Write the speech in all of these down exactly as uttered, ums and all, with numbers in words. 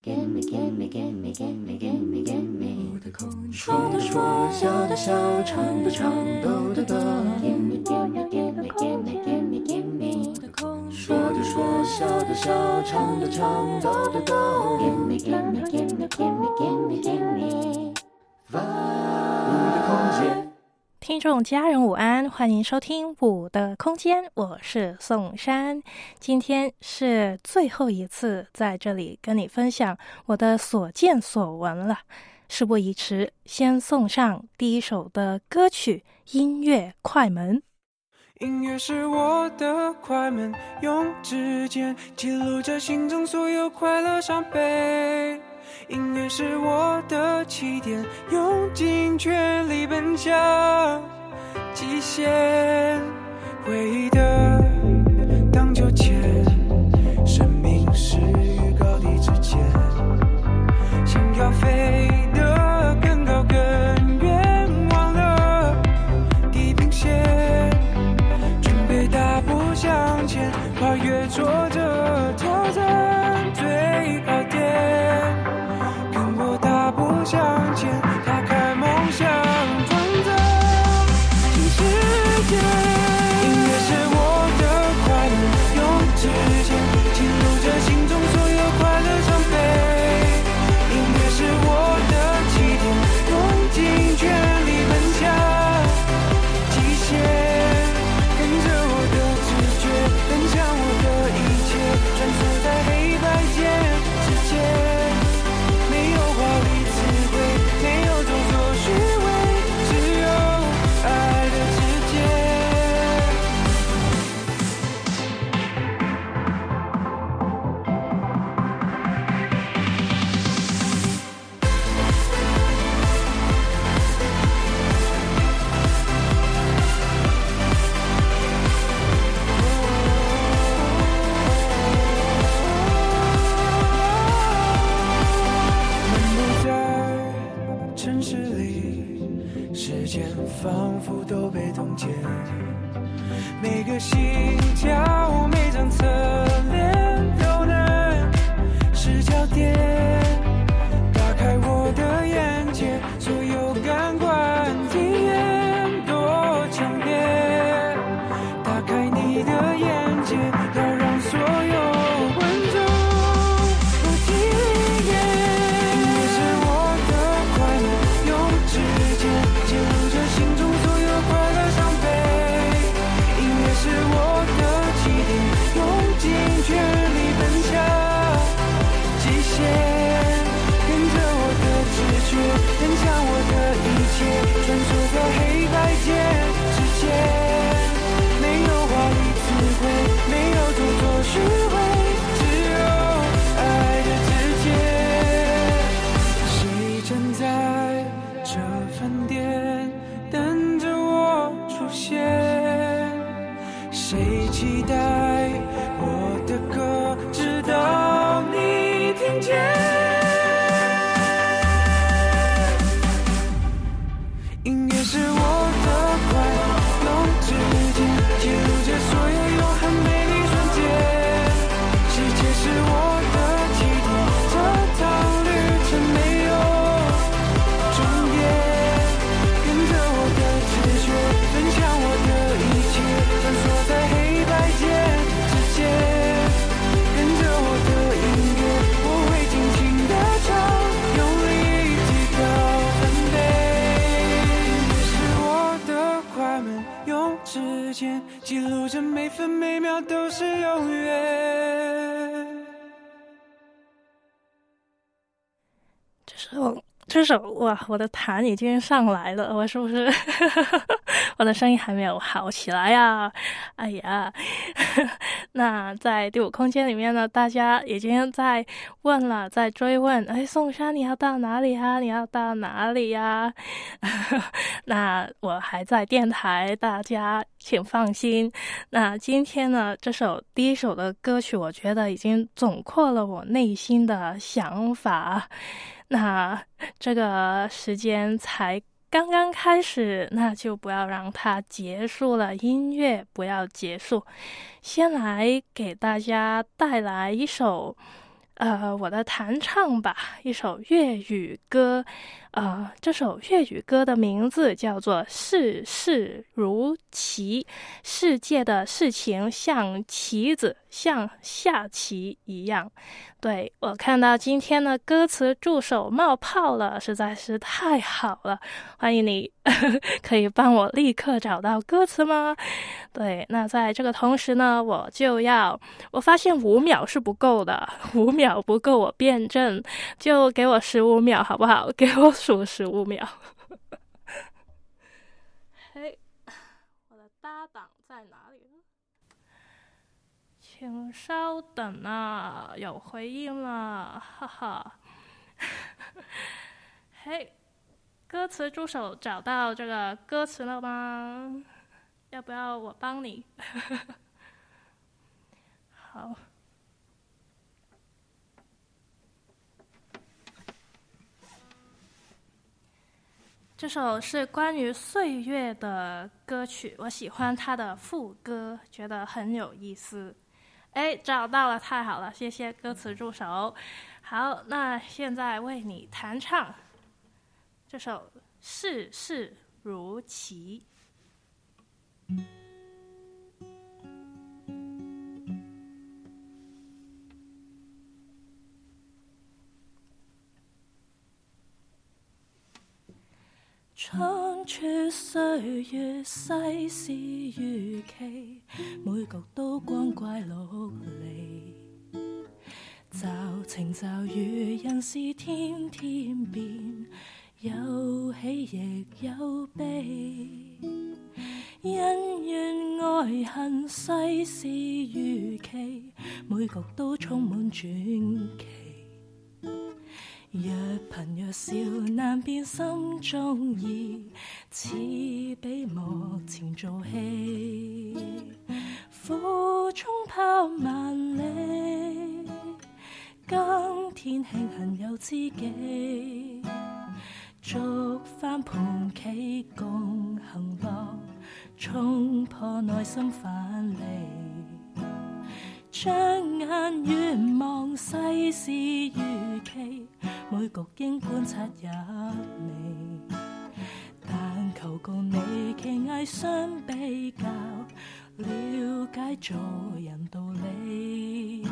Gimme, gimme, gimme, gimme, gimme, gimme 说的说，笑的笑，唱的唱，逗的逗 Gimme, gimme, gimme, gimme, gimme, gimme 说的说，笑的笑，唱的唱，逗的逗 Gimme, gimme, gimme, gimme, gimme, gimme 五的空间。 听众家人午安，欢迎收听五的空间，我是宋珊。今天是最后一次在这里跟你分享我的所见所闻了，事不宜迟，先送上第一首的歌曲《音乐快门》。 音乐是我的快门，用指尖记录着心中所有快乐伤悲。音乐是我的起点，用尽全力奔向极限。回忆的荡秋千，生命是与高低之间，想要飞得更高更远，忘了地平线，准备大步向前，跨越挫折，挑战最高点，跟我大步向前，打开梦想，创造新世界。音乐是我的快乐，用指尖记录着心中所有快乐伤悲。音乐是我的起点，用尽全力奔向极限，跟着我的直觉，分享我的一切，穿梭在黑白间之间，没有华丽词汇，没有做作虚伪，只有爱的直接。城市里，时间仿佛都被冻结，每个心跳，每张侧脸都能是焦点，打开我的眼界，所有感官体验多强烈，打开你的眼界，要让所有观众都体验。音乐是我的快乐，用指尖记录着心中所有快乐伤悲。音乐是我的起点，用尽全力奔向极限，跟着我的直觉，分享我的一切，穿梭在黑白间之间，没有华丽词汇，没有做作虚伪，只有爱的直接。谁站在这饭店等着我出现？谁期待我的歌，直到你听见？音乐是我的快乐，用指尖记录着所有永恒美丽瞬间。世界是我的起点，这趟旅程没有终点，跟着我的直觉，分享我的一切，穿梭在黑白间之间，跟着我的音乐，我会尽情地唱，用力提高分贝。是我的快门，用指尖记录着每分每秒都是永远。 这首这首哇，我的痰已经上来了，我是不是我的声音还没有好起来呀？哎呀，那在第五空间里面呢，大家已经在问了，在追问，哎，宋珊你要到哪里啊？你要到哪里呀？那我还在电台，大家请放心。那今天呢，这首第一首的歌曲，我觉得已经总括了我内心的想法。那这个时间才刚刚开始，那就不要让它结束了，音乐不要结束。先来给大家带来一首呃我的弹唱吧，一首粤语歌。呃，这首粤语歌的名字叫做《世事如棋》，世界的事情像棋子，像下棋一样。对，我看到今天的歌词助手冒泡了，实在是太好了。欢迎你可以帮我立刻找到歌词吗？对，那在这个同时呢，我就要我发现五秒是不够的，五秒不够我辩证，就给我十五秒好不好？给我数十五秒。嘿，我的搭档在哪里呢？请稍等啊，有回音了，哈哈。嘿，歌词助手找到这个歌词了吗？要不要我帮你？好。这首是关于岁月的歌曲，我喜欢它的副歌，觉得很有意思。哎，找到了，太好了，谢谢歌词助手。好，那现在为你弹唱这首《世事如棋》。窗處歲月世事如棋，每局都光怪陸離。驟晴驟雨，人事天天變，有喜亦有悲。恩怨愛恨世事如棋，每局都充滿傳奇。若貧若少難辨心中意，似比幕前做戲。苦中跑萬里，今天慶幸有知己，續翻盤棋共行樂，衝破內心藩籬。將眼遠望世事如棋，每局應觀察入微，但求共你棋藝相比較，了解做人道理。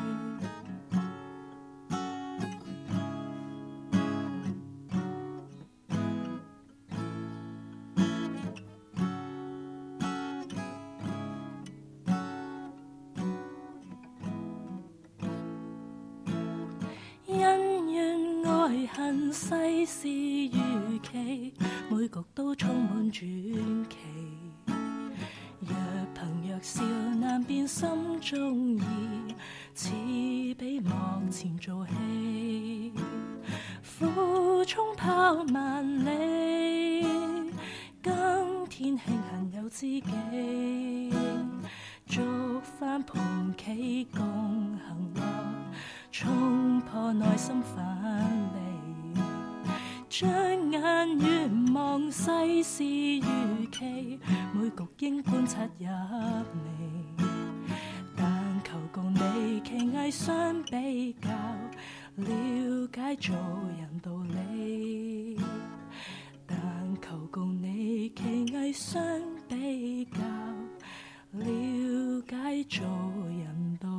恨世事如棋，每局都充滿傳奇。若貧若少難辨心中意，似比幕前做戲。苦中跑萬里，今天慶幸有知己，續翻盤棋共行樂，衝破內心藩籬。將眼遠望世事如棋，每局應觀察入微，但求共你棋藝相比較，了解做人道理。但求共你棋藝相比較，了解做人道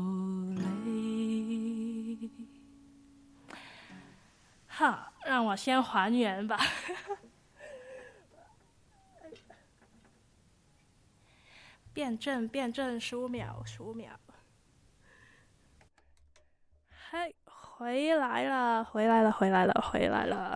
理。哈，让我先还原吧。辩证，辩证，十五秒，十五秒。嘿，回来了，回来了，回来了，回来了。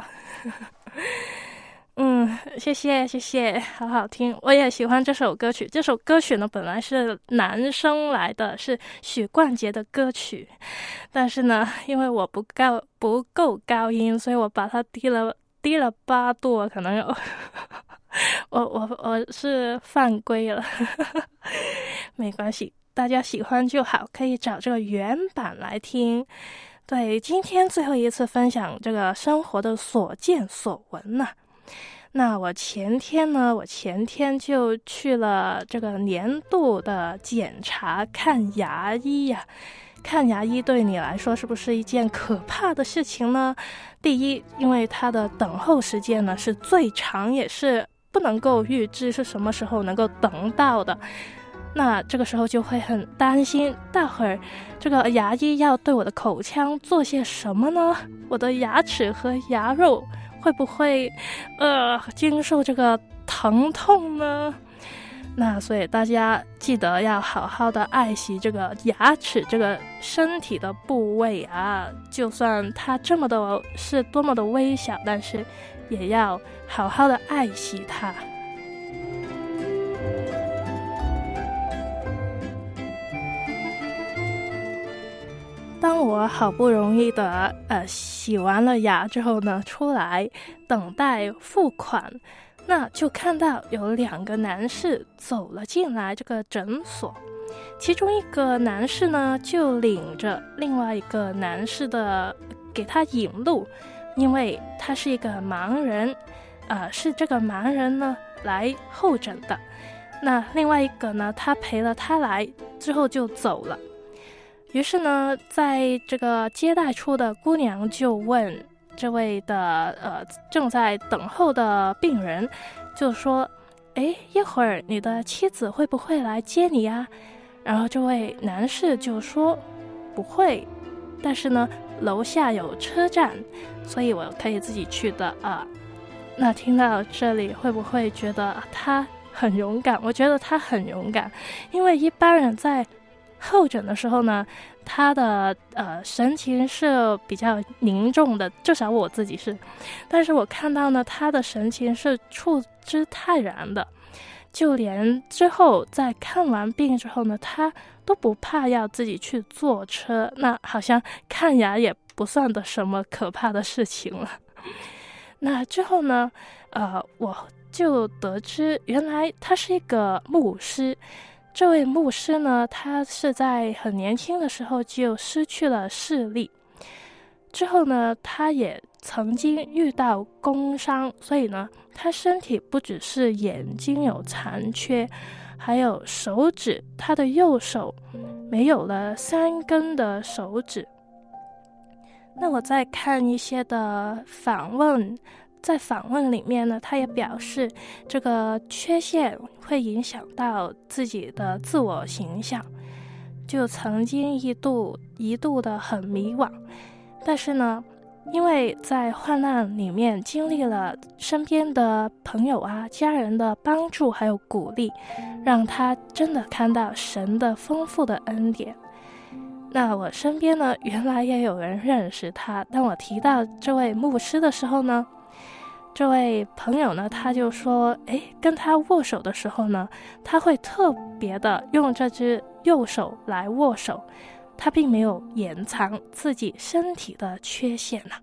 嗯，谢谢谢谢，好好听，我也喜欢这首歌曲。这首歌曲呢，本来是男生来的，是许冠杰的歌曲，但是呢，因为我不高不够高音，所以我把它低了低了八度，可能有我我我是犯规了，没关系，大家喜欢就好，可以找这个原版来听。对，今天最后一次分享这个生活的所见所闻呢。那我前天呢，我前天就去了这个年度的检查，看牙医呀、啊。 看牙医对你来说是不是一件可怕的事情呢？第一，因为它的等候时间呢是最长，也是不能够预知是什么时候能够等到的。那这个时候就会很担心，待会儿这个牙医要对我的口腔做些什么呢？我的牙齿和牙肉会不会呃经受这个疼痛呢？那所以大家记得要好好的爱惜这个牙齿这个身体的部位啊，就算它这么的是多么的微小，但是也要好好的爱惜它。当我好不容易的呃洗完了牙之后呢，出来等待付款，那就看到有两个男士走了进来这个诊所，其中一个男士呢就领着另外一个男士的给他引路，因为他是一个盲人，呃，是这个盲人呢来候诊的。那另外一个呢，他陪了他来之后就走了。于是呢，在这个接待处的姑娘就问这位的呃正在等候的病人，就说：“哎，一会儿你的妻子会不会来接你呀？”然后这位男士就说：“不会，但是呢，楼下有车站，所以我可以自己去的啊。”那听到这里，会不会觉得他很勇敢？我觉得他很勇敢，因为一般人在候诊的时候呢，他的呃神情是比较凝重的，至少我自己是。但是我看到呢，他的神情是处之泰然的，就连之后在看完病之后呢，他都不怕要自己去坐车。那好像看牙也不算的什么可怕的事情了。那之后呢，呃，我就得知原来他是一个牧师。这位牧师呢，他是在很年轻的时候就失去了视力，之后呢，他也曾经遇到工伤，所以呢，他身体不只是眼睛有残缺，还有手指，他的右手没有了三根的手指。那我在看一些的访问，在访问里面呢，他也表示这个缺陷会影响到自己的自我形象，就曾经一度一度的很迷惘，但是呢，因为在患难里面经历了身边的朋友啊、家人的帮助还有鼓励，让他真的看到神的丰富的恩典。那我身边呢，原来也有人认识他，当我提到这位牧师的时候呢，这位朋友呢，他就说，诶，跟他握手的时候呢，他会特别的用这只右手来握手，他并没有掩藏自己身体的缺陷啊。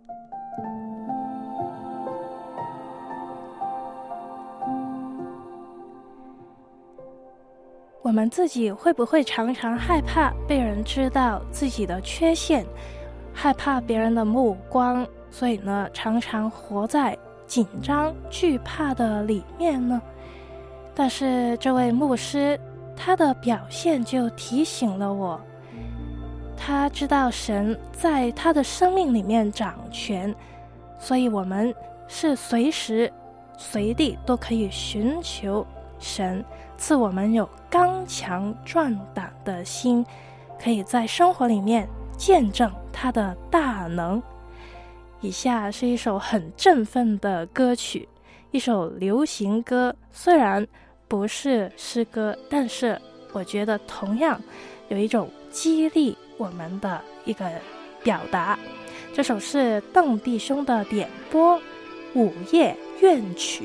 我们自己会不会常常害怕被人知道自己的缺陷，害怕别人的目光，所以呢，常常活在紧张惧怕的里面呢？但是这位牧师，他的表现就提醒了我，他知道神在他的生命里面掌权，所以我们是随时随地都可以寻求神赐我们有刚强壮胆的心，可以在生活里面见证他的大能。以下是一首很振奋的歌曲，一首流行歌，虽然不是诗歌，但是我觉得同样有一种激励我们的一个表达。这首是邓弟兄的点播《午夜怨曲》。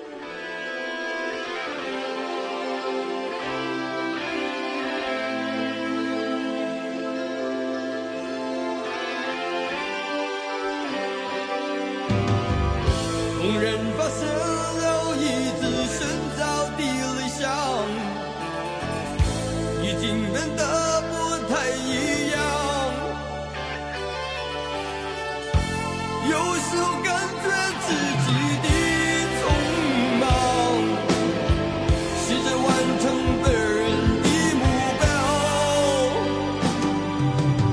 众人发现了一直寻找的理想，已经变得不太一样。有时候感觉自己的匆忙，试着完成别人的目标。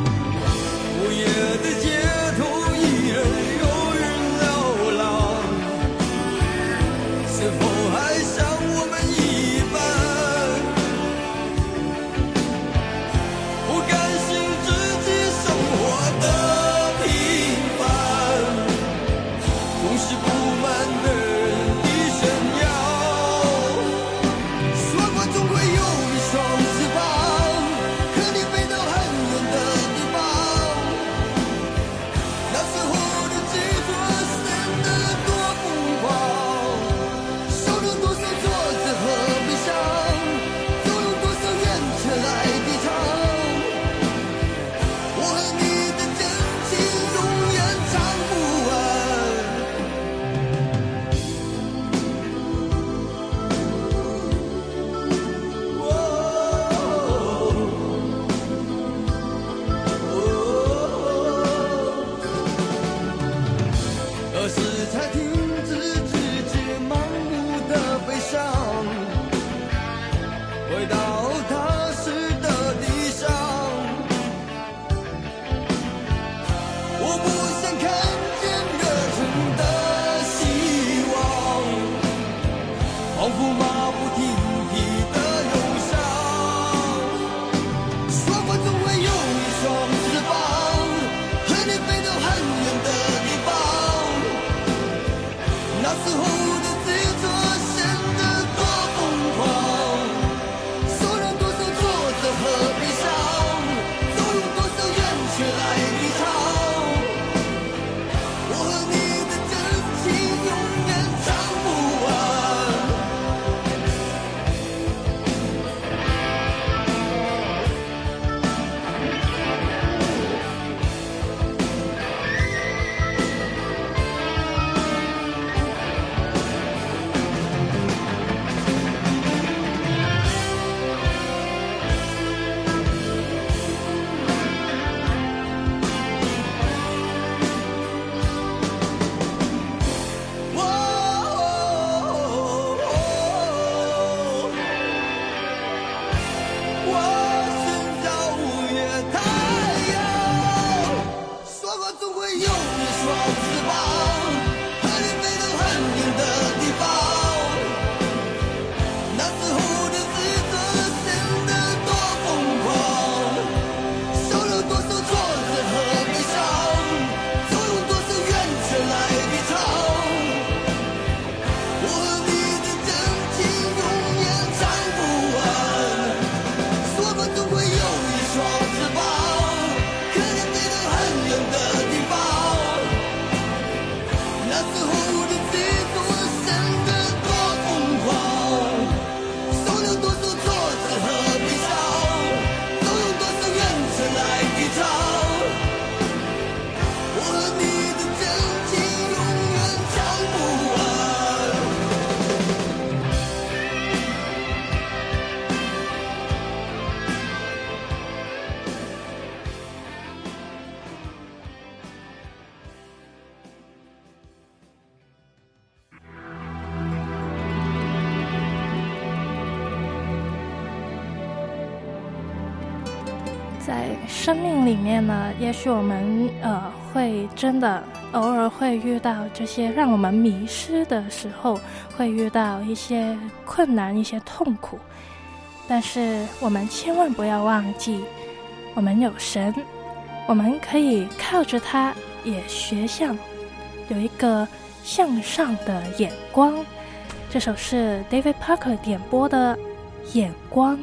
在生命里面呢，也许我们呃会真的偶尔会遇到这些让我们迷失的时候，会遇到一些困难、一些痛苦，但是我们千万不要忘记，我们有神，我们可以靠着他，也学像有一个向上的眼光。这首是 David Parker 点播的《眼光》。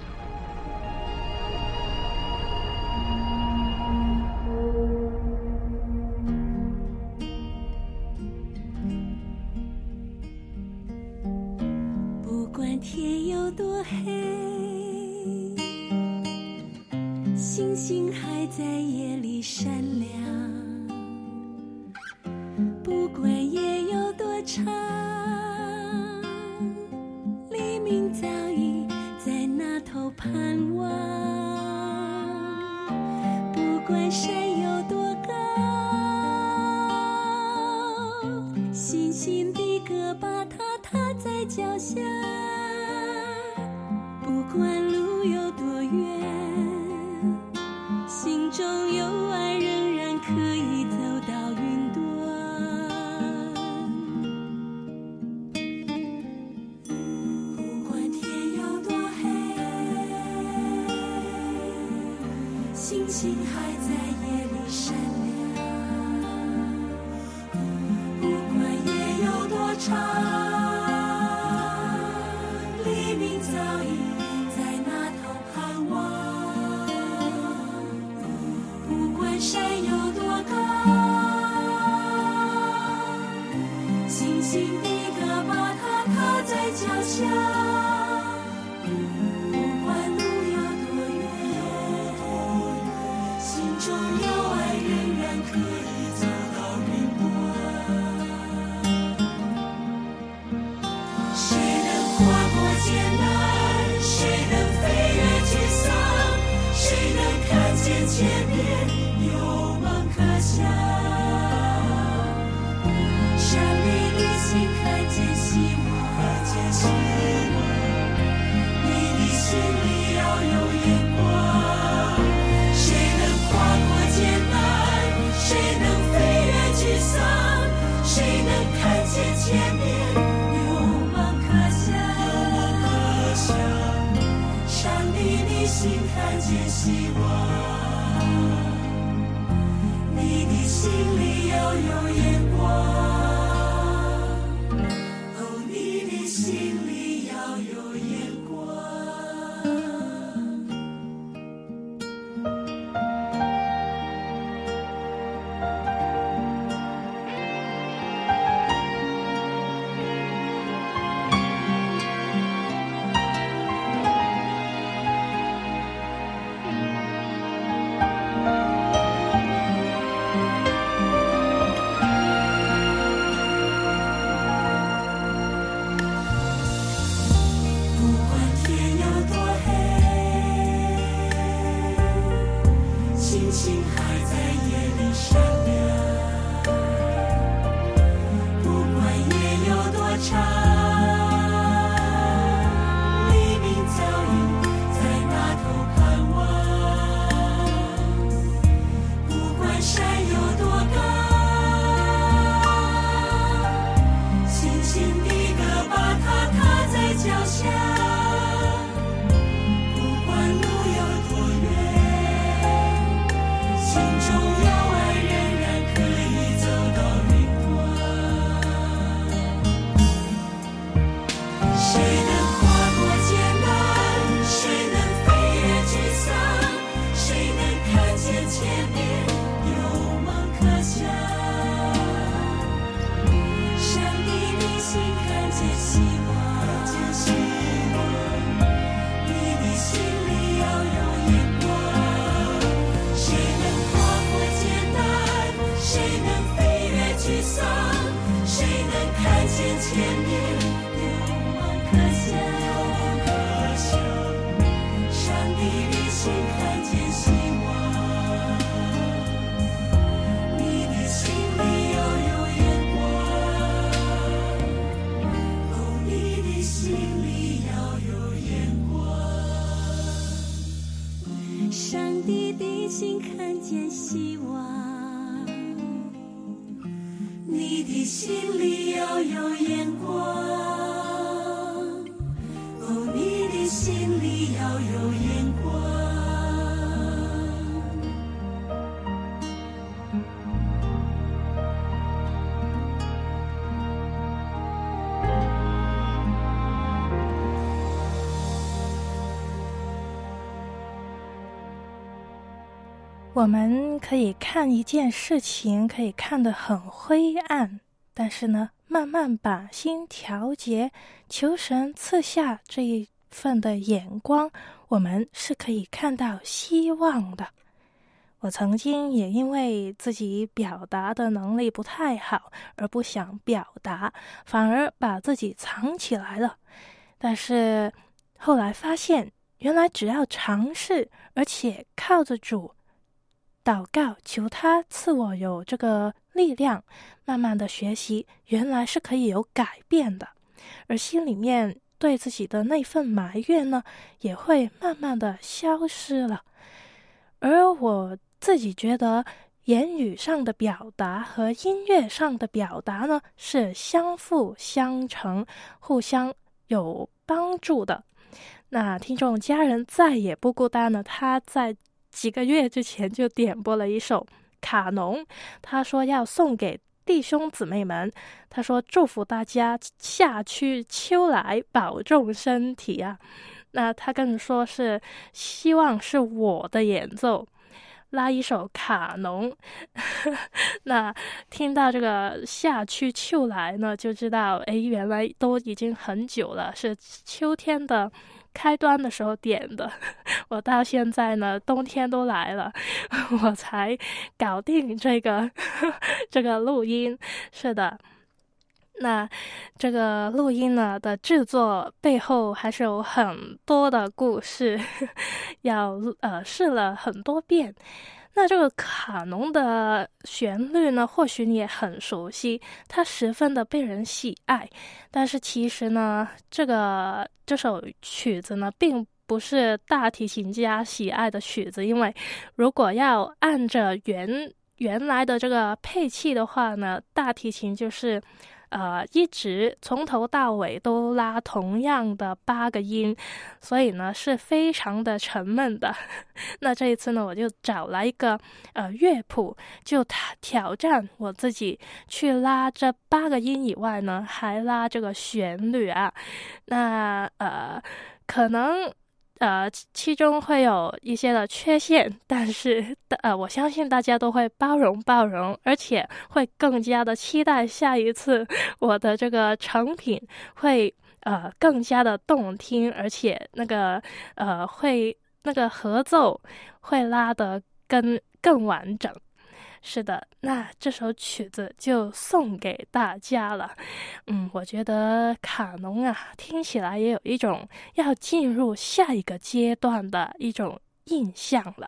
天有多黑，星星还在夜里闪亮，不管夜有多长，黎明早已在那头盼望，不管山有多高，星星的歌把它踏在脚下，不管路有多远，心中有爱仍然可以走到云端。不管天有多黑，星星还在夜里闪亮，不管夜有多长，黎明早已在那头盼望，不管山有多高，星星的歌把它踏在脚下，不管路有多远，心中有爱仍然可以走到云端。谁能跨过艰难，谁能飞越沮丧，谁能看见前面有梦可想，山里的心看见希望，你的心里要有眼光。谁能跨过艰难，谁能飞越沮丧，谁能看见前面有梦可想，山里的心看见希望，你的心里要有眼光，哦，你的心里要有眼光。 你的心里要有眼光，哦，你的心里要有眼光。 我们可以看一件事情，可以看得很灰暗，但是呢，慢慢把心调节，求神赐下这一份的眼光，我们是可以看到希望的。我曾经也因为自己表达的能力不太好，而不想表达，反而把自己藏起来了。但是后来发现，原来只要尝试，而且靠着主祷告，求他赐我有这个力量，慢慢的学习，原来是可以有改变的。而心里面对自己的那份埋怨呢，也会慢慢的消失了。而我自己觉得言语上的表达和音乐上的表达呢，是相辅相成，互相有帮助的。那听众家人再也不孤单了，他在几个月之前就点播了一首卡农，他说要送给弟兄姊妹们，他说祝福大家夏去秋来，保重身体啊。那他更说是希望是我的演奏拉一首卡农那听到这个夏去秋来呢，就知道诶，原来都已经很久了，是秋天的开端的时候点的。我到现在呢，冬天都来了，我才搞定这个这个录音。是的，那这个录音呢的制作背后还是有很多的故事，要呃试了很多遍。那这个卡农的旋律呢，或许你也很熟悉，它十分的被人喜爱。但是其实呢，这个这首曲子呢，并不是大提琴家喜爱的曲子，因为如果要按着原原来的这个配器的话呢，大提琴就是呃，一直从头到尾都拉同样的八个音，所以呢是非常的沉闷的。那这一次呢，我就找来一个呃乐谱，就挑战我自己去拉这八个音以外呢，还拉这个旋律啊。那呃，可能。呃，其中会有一些的缺陷，但是呃，我相信大家都会包容包容，而且会更加的期待下一次我的这个成品会呃更加的动听，而且那个呃会那个合奏会拉得更更完整。是的，那这首曲子就送给大家了。嗯，我觉得卡农啊，听起来也有一种要进入下一个阶段的一种印象了。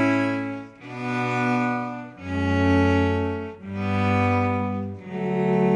嗯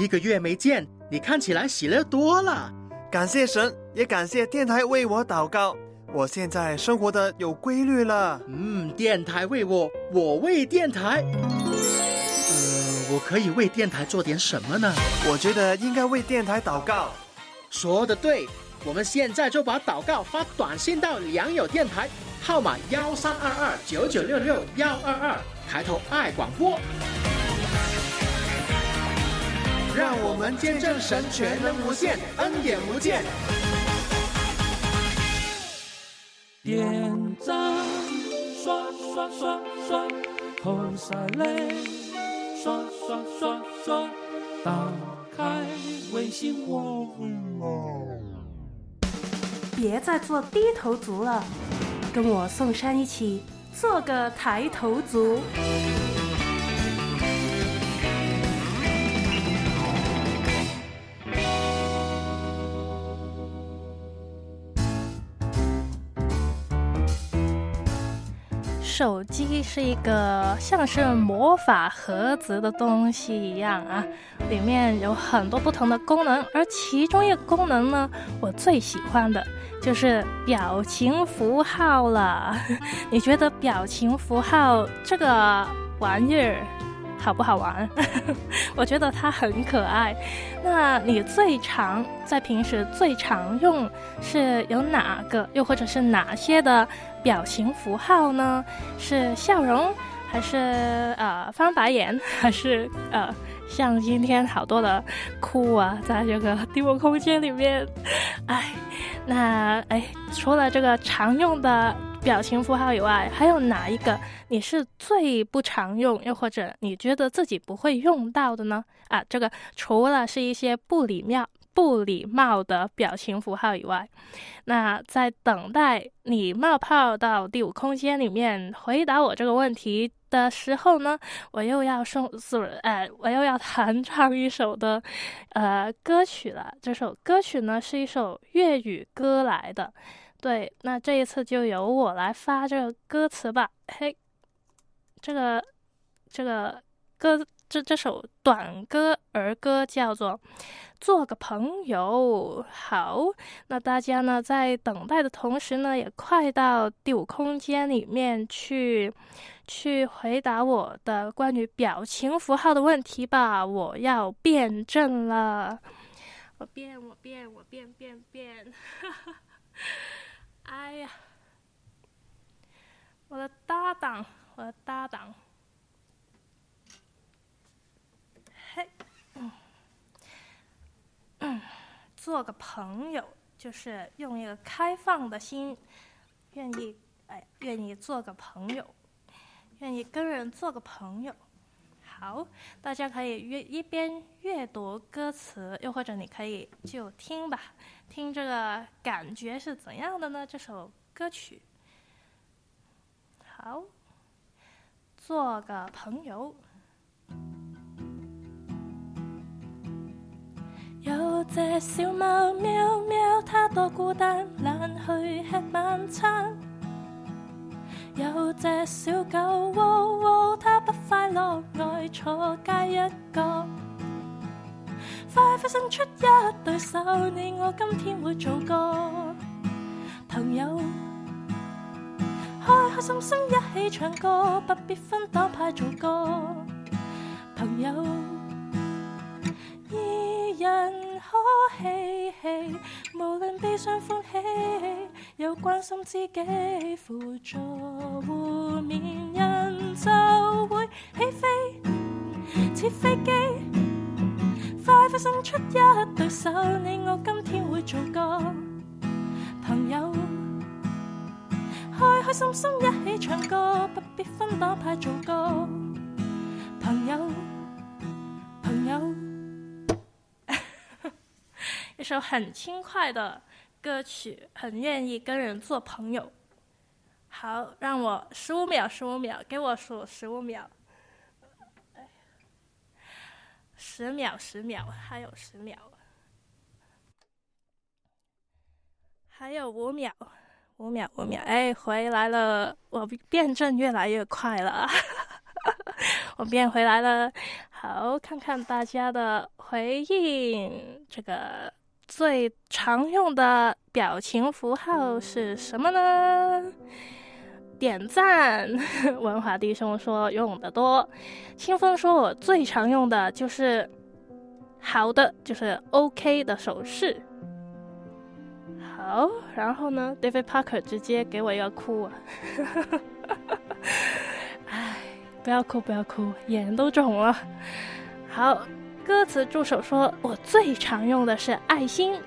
一个月没见，你看起来喜乐多了。 感谢神，也感谢电台为我祷告，我现在生活的有规律了。 嗯，电台为我，我为电台。呃，我可以为电台做点什么呢？ 我觉得应该为电台祷告。 说得对，我们现在就把祷告发短信到良友电台，号码幺三二二九九六六幺二二，抬头爱广播。让我们见证神全能无限，恩典无间。 点赞刷刷刷刷，扣下来刷刷刷刷，打开微信我。 别再做低头族了，跟我宋珊一起做个抬头族。 手机是一个像是魔法盒子的东西一样啊，里面有很多不同的功能，而其中一个功能呢，我最喜欢的就是表情符号了。你觉得表情符号这个玩意儿好不好玩？我觉得它很可爱。那你最常在平时最常用是有哪个，又或者是哪些的表情符号呢？是笑容，还是呃翻白眼，还是呃像今天好多的哭啊，在这个低我空间里面。哎，那哎，除了这个常用的表情符号以外，还有哪一个你是最不常用，又或者你觉得自己不会用到的呢？啊，这个除了是一些不礼貌不礼貌的表情符号以外，那在等待你冒泡到第五空间里面回答我这个问题的时候呢，我又要送呃，我又要弹唱一首的呃歌曲了。这首歌曲呢是一首粤语歌来的。对，那这一次就由我来发这个歌词吧。嘿，这个这个歌这这首短歌儿歌叫做做个朋友。好，那大家呢在等待的同时呢，也快到第五空间里面去去回答我的关于表情符号的问题吧。我要辩证了，我变我变我变变变哎呀，我的搭档，我的搭档，嘿，嗯，嗯，做个朋友，就是用一个开放的心，愿意，哎，愿意做个朋友，愿意跟人做个朋友。好，大家可以阅一边阅读歌词，又或者你可以就听吧，听这个感觉是怎样的呢？这首歌曲，好，做个朋友。有隻小貓喵喵，它多孤單，懶去吃晚餐。有隻小狗喔喔，它不快樂，愛坐街一角。快快生出一對手，你我今天會做個朋友。開開心心一起唱歌，不必分黨派做個朋友。二人可嬉戲，無論悲傷歡喜，有關心知己輔助互勉，人就會起飛，似飛機。快快生出一對手，你我今天會做個朋友。開開心心一起唱歌，不必分黨派做個朋友，朋友。一首很轻快的歌曲，很愿意跟人做朋友。好，让我十五秒，十五秒，给我数十五秒，十秒，十秒，还有十秒，还有五秒，五秒，五秒，哎，回来了，我辩证越来越快了。我变回来了。 好，看看大家的回应。这个最常用的表情符号是什么呢？点赞。文华弟兄说用的多。清风说我最常用的就是好的，就是 OK 的手势。好，然后呢 David Parker 直接给我一个哭啊。唉，不要哭不要哭，眼都肿了。好，歌词助手说我最常用的是爱心。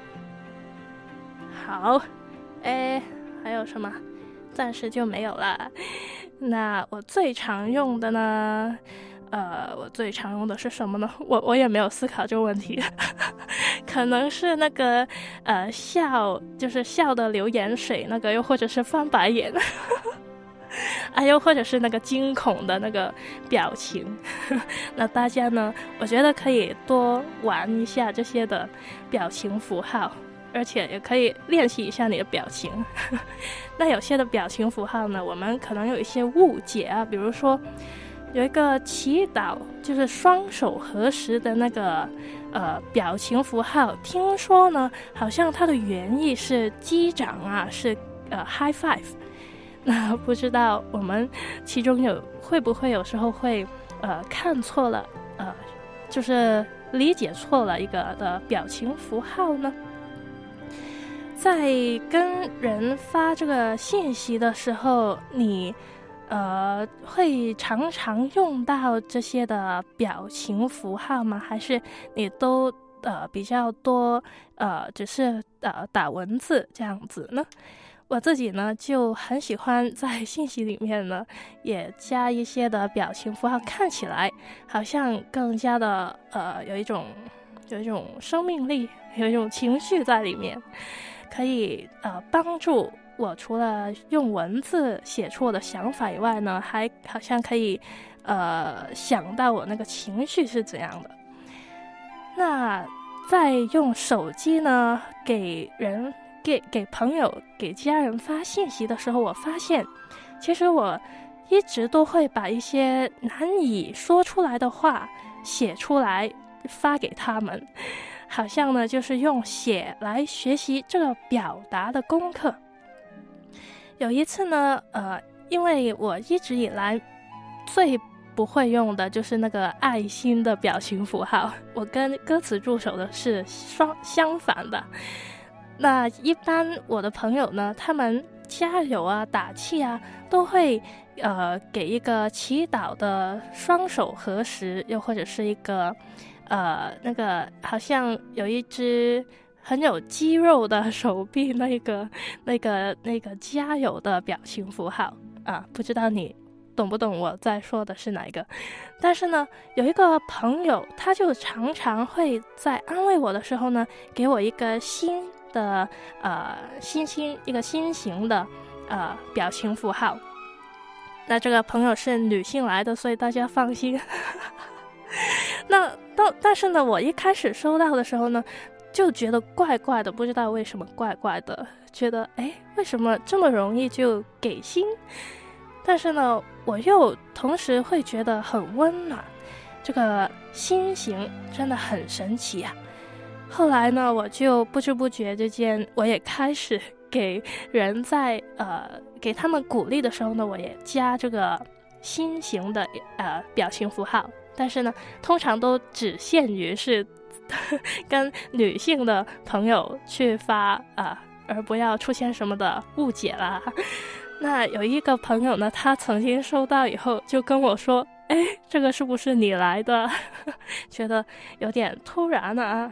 好，诶，还有什么？暂时就没有了。那我最常用的呢？呃，我最常用的是什么呢？我我也没有思考这个问题，可能是那个呃笑，就是笑的流眼水那个，又或者是翻白眼，哎，又或者是那个惊恐的那个表情。那大家呢，我觉得可以多玩一下这些的表情符号。而且也可以练习一下你的表情。那有些的表情符号呢，我们可能有一些误解啊，比如说有一个祈祷，就是双手合十的那个呃表情符号，听说呢好像它的原意是击掌啊，是呃 high five。那不知道我们其中有会不会有时候会呃看错了，呃就是理解错了一个的表情符号呢？在跟人发这个信息的时候，你呃会常常用到这些的表情符号吗？还是你都呃比较多呃只是呃打文字这样子呢？我自己呢就很喜欢在信息里面呢也加一些的表情符号，看起来好像更加的呃有一种有一种生命力，有一种情绪在里面。可以呃帮助我除了用文字写出我的想法以外呢，还好像可以呃想到我那个情绪是怎样的。那在用手机呢给人给给朋友给家人发信息的时候，我发现其实我一直都会把一些难以说出来的话写出来发给他们，好像呢就是用写来学习这个表达的功课。有一次呢呃，因为我一直以来最不会用的就是那个爱心的表情符号，我跟歌词助手的是双相反的。那一般我的朋友呢，他们加油啊打气啊都会呃给一个祈祷的双手合十，又或者是一个呃，那个好像有一只很有肌肉的手臂，那个、那个、那个加油的表情符号啊，不知道你懂不懂我在说的是哪一个？但是呢，有一个朋友，他就常常会在安慰我的时候呢，给我一个新的呃心心一个心形的呃表情符号。那这个朋友是女性来的，所以大家放心。那但但是呢，我一开始收到的时候呢，就觉得怪怪的，不知道为什么怪怪的，觉得哎，为什么这么容易就给心？但是呢，我又同时会觉得很温暖，这个心形真的很神奇啊。后来呢，我就不知不觉之间，我也开始给人在呃给他们鼓励的时候呢，我也加这个心形的呃表情符号。但是呢，通常都只限于是跟女性的朋友去发啊、呃，而不要出现什么的误解啦。那有一个朋友呢，他曾经收到以后就跟我说：“哎，这个是不是你来的？”觉得有点突然啊。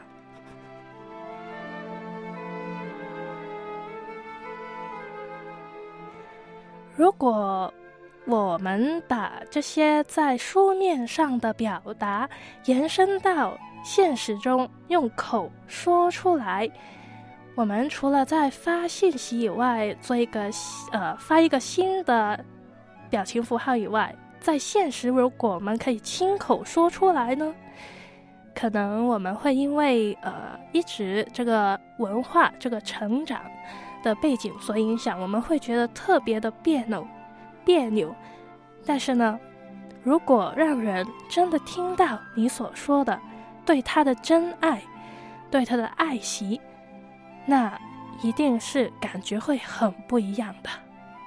如果我们把这些在书面上的表达延伸到现实中，用口说出来，我们除了在发信息以外做一个呃发一个新的表情符号以外，在现实如果我们可以亲口说出来呢，可能我们会因为呃一直这个文化这个成长的背景所影响，我们会觉得特别的别扭别扭。但是呢， 如果让人真的听到你所说的对他的真爱，对他的爱惜，那一定是感觉会很不一样的。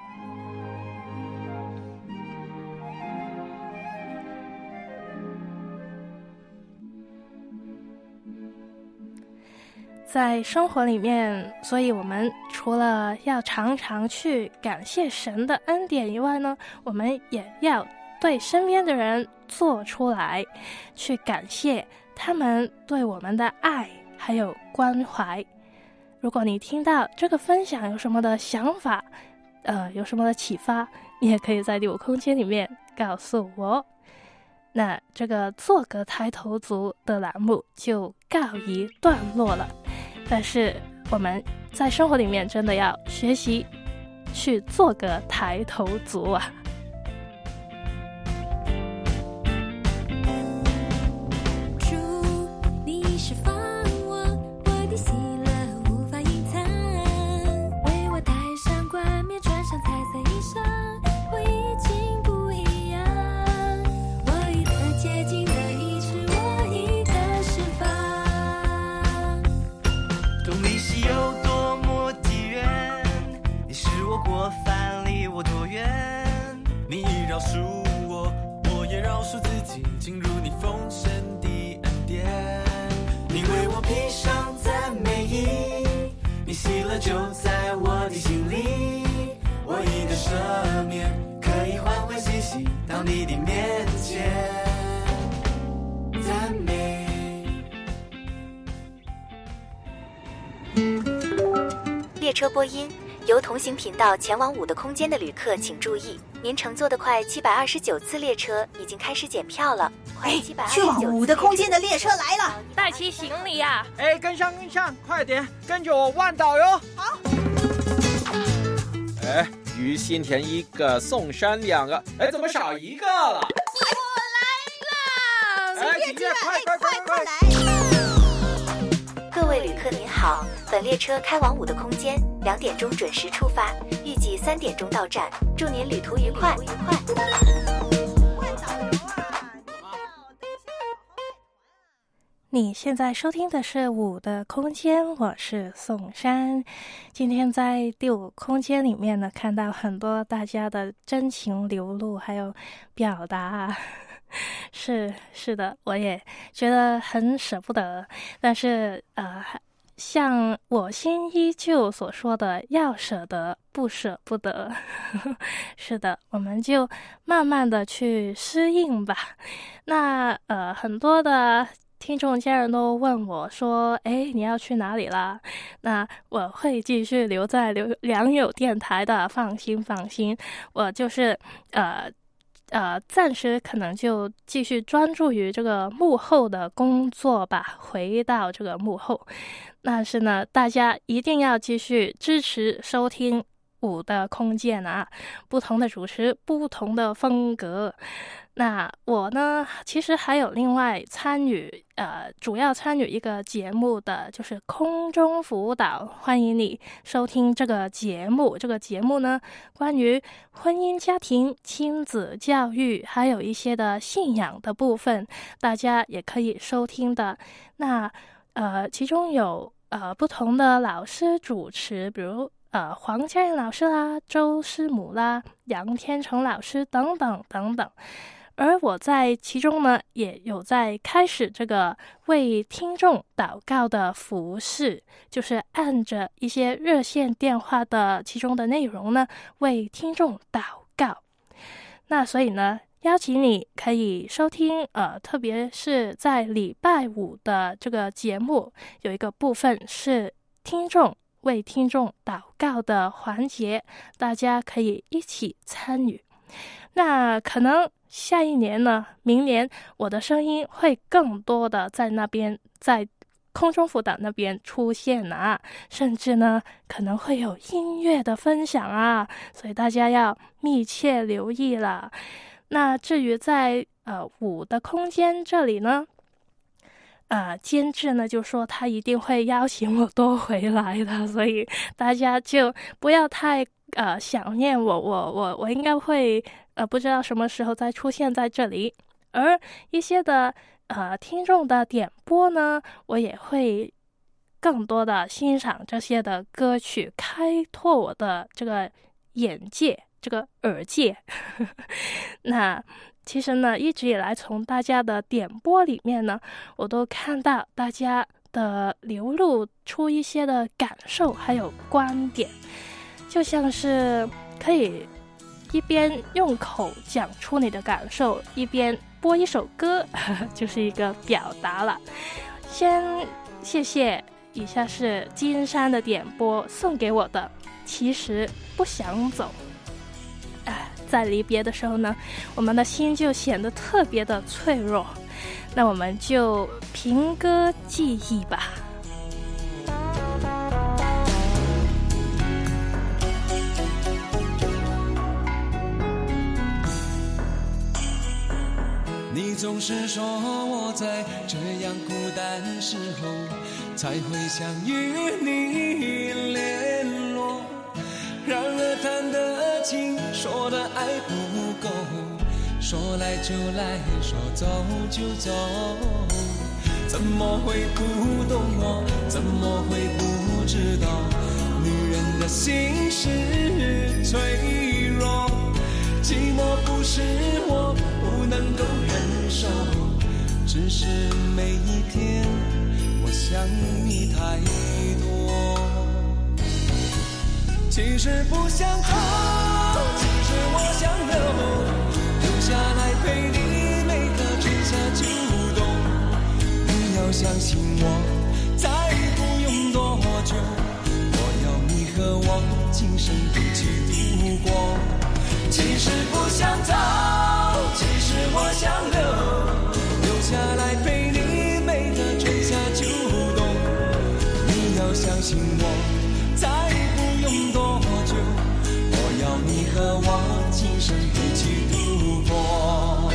在生活里面，所以我们除了要常常去感谢神的恩典以外呢，我们也要对身边的人做出来，去感谢他们对我们的爱还有关怀。如果你听到这个分享有什么的想法，呃，有什么的启发，你也可以在第五空间里面告诉我。那这个做个抬头族的栏目就告一段落了，但是我们在生活里面真的要学习去做个抬头族啊。 主，你释放我，我的喜乐无法隐藏，为我戴上冠冕，穿上彩色衣裳，我已经不一样，我已得洁净的医治，我已得释放。 懂你是有多么的远，你是我过犯离我多远，你饶恕我，我也饶恕自己，进入你丰盛的恩典。你为我披上赞美衣，你喜乐就在我的心里，我已得赦免，可以欢欢喜喜到你的面前赞美。 列车播音，由同行频道前往五的空间的旅客请注意，您乘坐的快七百二十九次列车已经开始检票了。快七百二十九次， 去往五的空间的列车来了， 带起行李呀、啊！ 哎，跟上跟上，快点，跟着我万岛哟！ 好。 哎，鱼新填一个，宋山两个，哎，怎么少一个了？ 我来了！ 哎，姐姐，快快快快来！ 各位旅客您好，本列车开往五的空间，两点钟准时出发，预计三点钟到站，祝您旅途愉快。 你现在收听的是五的空间，我是宋珊。今天在第五空间里面呢，看到很多大家的真情流露还有表达，是是的，我也觉得很舍不得，但是呃像我心依旧所说的，要舍得不舍不得。是的，我们就慢慢的去适应吧。那呃很多的听众家人都问我说，诶，你要去哪里啦？那我会继续留在良友电台的，放心放心，我就是呃呃暂时可能就继续专注于这个幕后的工作吧，回到这个幕后。但是呢，大家一定要继续支持收听五的空间啊，不同的主持，不同的风格。那我呢，其实还有另外参与，呃，主要参与一个节目的，就是空中辅导。欢迎你收听这个节目。这个节目呢，关于婚姻家庭、亲子教育，还有一些的信仰的部分，大家也可以收听的。那呃，其中有呃不同的老师主持，比如呃黄家燕老师啦、周师母啦、杨天成老师等等等等。而我在其中呢，也有在开始这个为听众祷告的服事，就是按着一些热线电话的其中的内容呢，为听众祷告。那所以呢，邀请你可以收听，呃，特别是在礼拜五的这个节目，有一个部分是听众为听众祷告的环节，大家可以一起参与。那可能下一年呢，明年我的声音会更多的在那边，在空中辅导那边出现啊，甚至呢可能会有音乐的分享啊，所以大家要密切留意了。那至于在呃五的空间这里呢，呃监制呢就说他一定会邀请我多回来的，所以大家就不要太呃想念我，我我我应该会呃不知道什么时候再出现在这里。而一些的呃听众的点播呢，我也会更多的欣赏这些的歌曲，开拓我的这个眼界，这个耳界。那其实呢，一直以来从大家的点播里面呢，我都看到大家的流露出一些的感受还有观点，就像是可以一边用口讲出你的感受，一边播一首歌，就是一个表达了。先谢谢，以下是金山的点播送给我的，其实不想走。在离别的时候呢，我们的心就显得特别的脆弱，那我们就凭歌记忆吧。 你总是说我在这样孤单时候才会想与你联络，然而谈的情，说的爱不够，说来就来，说走就走，怎么会不懂我，怎么会不知道女人的心是脆弱，寂寞不是我不能够忍受，只是每一天我想你太多。其实不想走，其实我想留，留下来陪你每个春夏秋冬。你要相信我，再不用多久，我要你和我今生一起度过。其实不想走，其实我想留，留下来陪你每个春夏秋冬。你要相信我，再不用多久，我要你和我今生一起度过。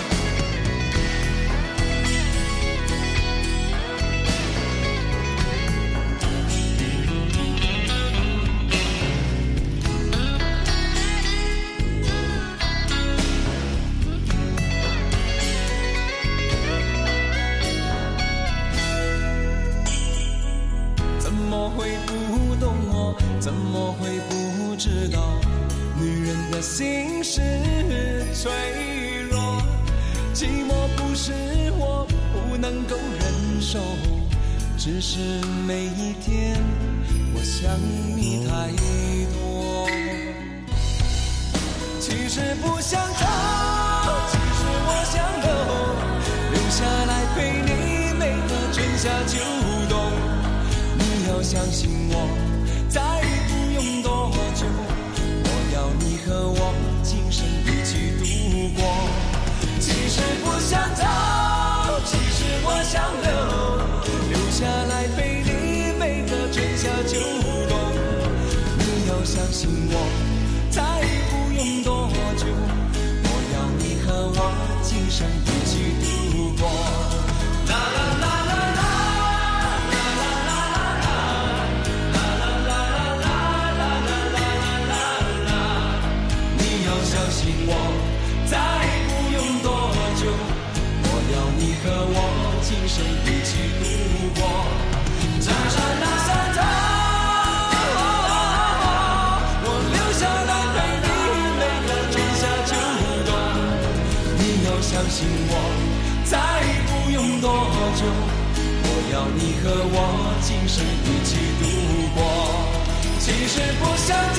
怎么会不知道女人的心是脆弱，寂寞不是我不能够忍受，只是每一天我想你太多。其实不想走，其实我想留，留下来陪你每个春夏秋冬。你要相信我，再不用多久，我要你和我今生一起度过。其实不想走，其实我想留，留下来陪你每个春夏秋冬。你要相信我，再不用多久，我要你和我今生一起度过。啦啦啦啦啦。相信我，再不用多久，我要你和我今生一起度过。只是不想走，我留下来陪你每个春夏秋冬。你要相信我，再不用多久，我要你和我今生一起度过。其实不想走，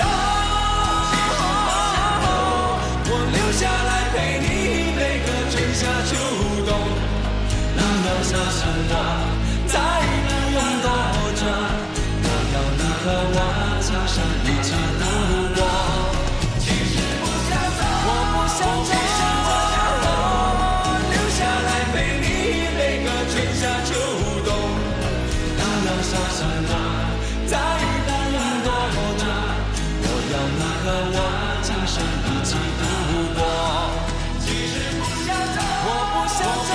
留下来陪你每个春夏秋冬。你要相信我，再不用多久，我要你和我今生一起度过。其实不想走，我不想走，留下来陪你每个春夏秋冬。你要相信我，再不用多久，我要你和我今生一起度过。其实不想走，我不想走，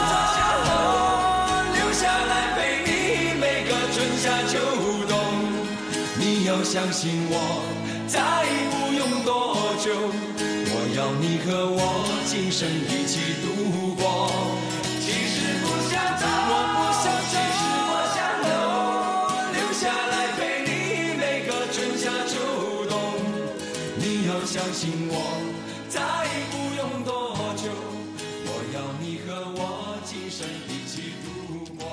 留下来陪你每个春夏秋冬。你要相信我，再久？我要你和我今生一起度过。其实不想走，我不想走，其实我想留，留下来陪你每个春夏秋冬。你要相信我，再不用多久，我要你和我今生一起度过。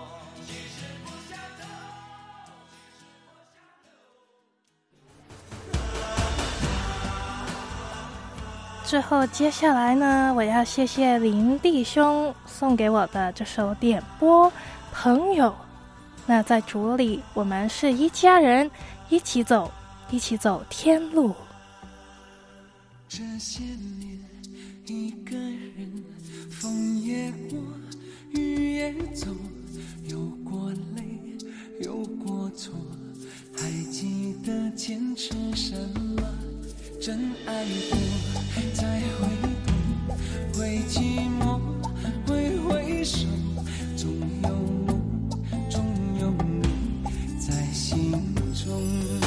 最后接下来呢，我要谢谢林弟兄送给我的这首点播朋友。那在主里我们是一家人，一起走一起走天路。 这些年一个人，风也过雨也走，有过泪有过错，还记得坚持什么？真爱过再回头，会寂寞会回首，总有梦总有你在心中。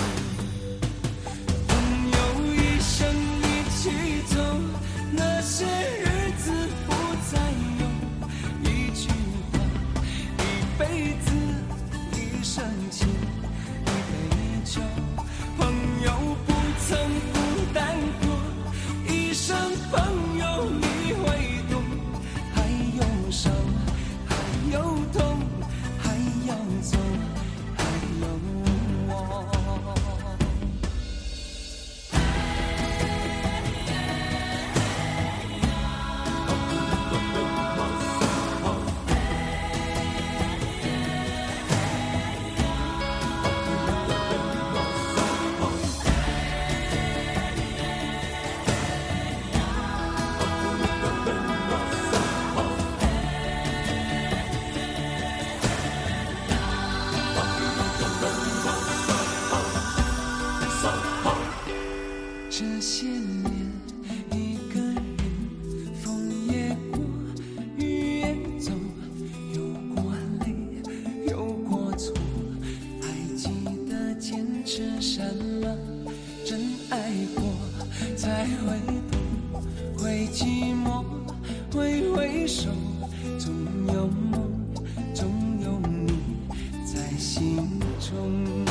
朋友一生一起走，那些日子不再有，一句话一辈子，一生情一杯酒。朋友不曾孤单过，一生朋友你会懂，还有伤还有痛，还要走还有我。这些年一个人，风也过雨也走，有过泪有过错，还记得坚持什么？真爱过才会懂，会寂寞会回首，总有梦总有你在心中。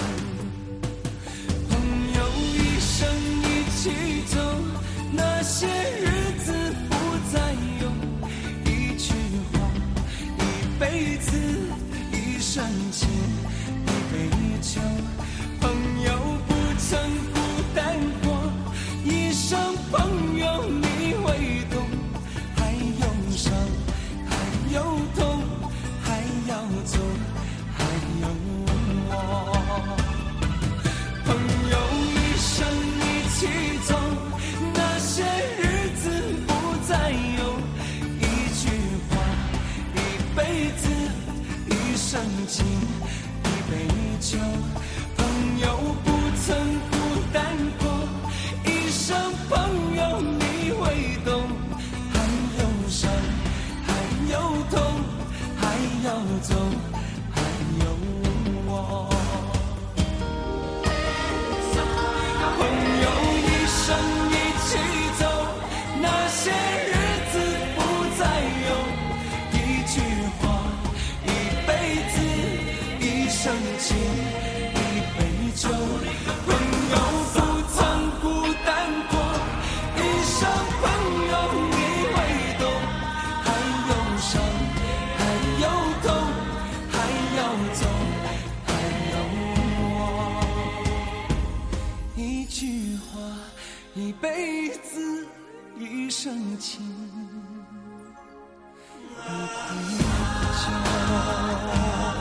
朋友一生一起走，那些日子不再有，一句话一辈子，一生情一杯酒。朋友不曾孤单过，一生朋友你会懂，还有伤还有痛，还要走还有我。朋友一生一起走，那些日子不再有，一句话一辈子，一生情一杯酒。朋友不曾孤单过，一生朋友你会懂，还有伤还有痛，还要走还有我。朋友一生一起走，那些日子不再有，一句话一辈子，一生情一杯酒。朋友不曾孤单过，一生朋友你会懂，还有伤还有痛，还要走还有我。一句话一辈子，一生情一杯酒。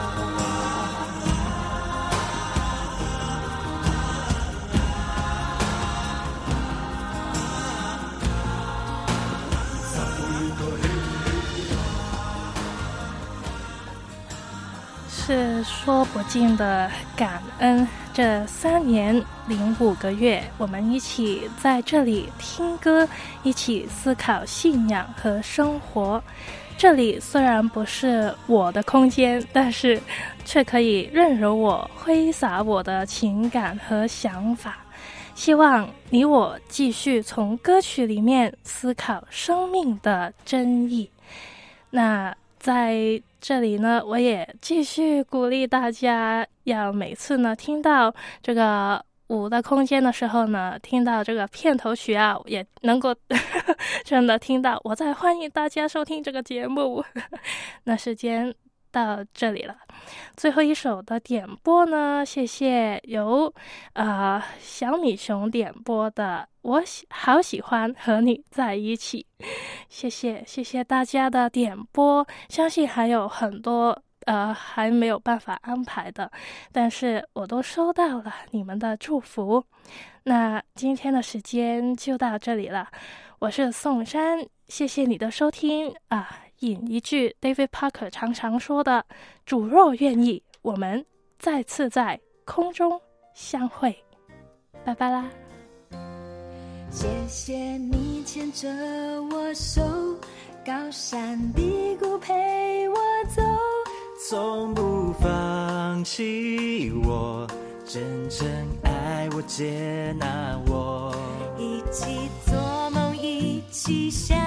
是说不尽的感恩。这三年零五个月，我们一起在这里听歌，一起思考信仰和生活。这里虽然不是我的空间，但是却可以任由我挥洒我的情感和想法。 希望你我继续从歌曲里面思考生命的真意。那在这里呢，我也继续鼓励大家，要每次呢听到这个五的空间的时候呢，听到这个片头曲啊，也能够真的听到我在欢迎大家收听这个节目。那时间到这里了，最后一首的点播呢，谢谢由呃小米熊点播的我喜好喜欢和你在一起。谢谢谢谢大家的点播，相信还有很多呃还没有办法安排的，但是我都收到了你们的祝福。那今天的时间就到这里了，我是宋珊，谢谢你的收听啊。引一句 David Parker 常常说的，主若愿意，我们再次在空中相会。拜拜啦。 谢谢你牵着我手，高山低谷陪我走， 从不放弃我，真正爱我接纳我， 一起做梦一起想，